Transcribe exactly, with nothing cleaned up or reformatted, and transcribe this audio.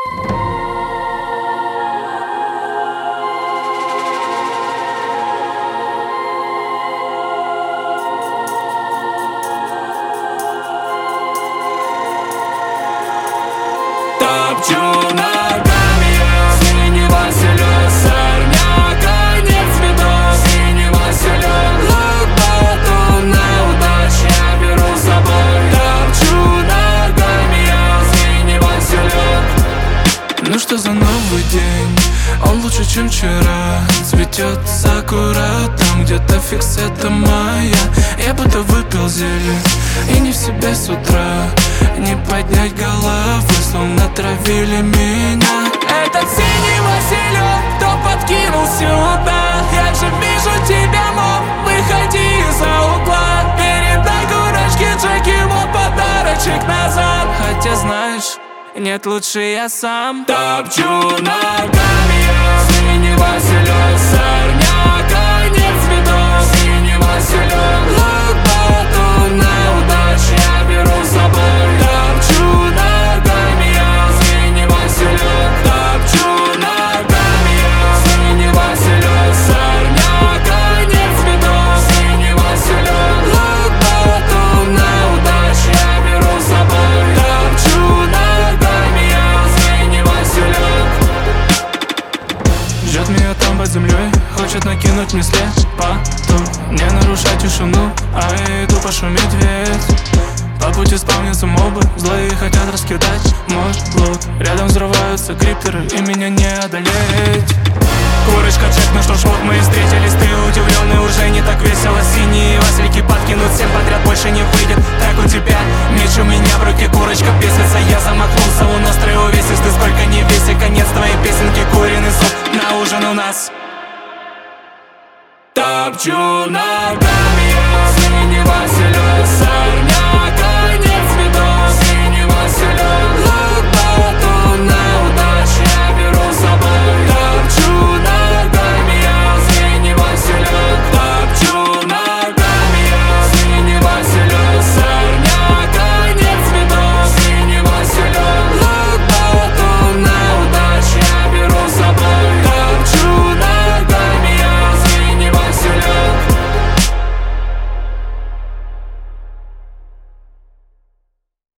Топчу ногами я синего селен, сорняка нет цветов, синего селен. Лопату на удачу я беру с собой. Топчу ногами я синего селен. Ну что за новый день? Он лучше, чем вчера. Цветет сакура там где-то фикс, это моя. Я будто выпил зелье и не в себе с утра. Не поднять головы, словно травили меня. Этот синий Василек, кто подкинул сюда? Я же вижу тебя, мол, выходи из-за угла. Передай курочке Джеки, вот подарочек назад. Хотя знаешь, нет, лучше я сам. Топчу ногами я синего селен, сорняка нет цветов, синего селен. Лопату на удачу я беру с собой. Топчу ногами я синего селен, топчу ногами я синего селен, сорняка нет цветов, синего селен. Лопату на удачу я беру с собой. Топчу ногами я синего селен. Ждет меня там под землей, хочет накинуть мне слепоту. Не нарушать тишину, а я иду пошуметь ведь. По пути спавнятся мобы, злые хотят раскидать мой лут. Рядом взрываются криптеры, и меня не одолеть. Курочка, чек, ну что ж, вот мы и встретились. Ты удивленный, уже не так весело. Синие васильки подкинут всем подряд, больше не выйдет. Так у тебя меч, у меня в руке курочка бесится. Я замахнулся, у нас трое увесистый. Сколько не веси, конец твоей песенки, куриный суп на ужин у нас. Топчу ногами